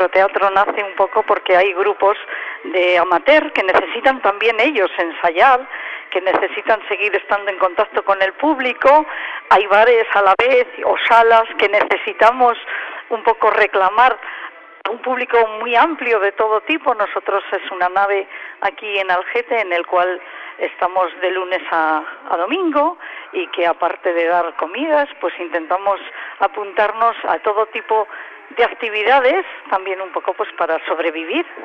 microteatro nace un poco porque hay grupos de amateur que necesitan también ellos ensayar, que necesitan seguir estando en contacto con el público. Hay bares a la vez o salas que necesitamos un poco reclamar a un público muy amplio de todo tipo. Nosotros es una nave aquí en Algete en el cual estamos de lunes a domingo, y que aparte de dar comidas, pues intentamos apuntarnos a todo tipo de actividades, también un poco pues para sobrevivir.